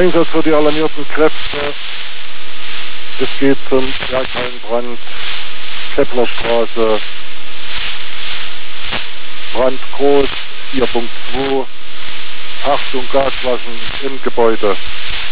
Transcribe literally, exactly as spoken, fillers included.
Einsatz für die alarmierten Kräfte. Es geht zum Berghallenbrand, Keplerstraße, Brand groß, vier Punkt zwei. Achtung, Gasflaschen im Gebäude.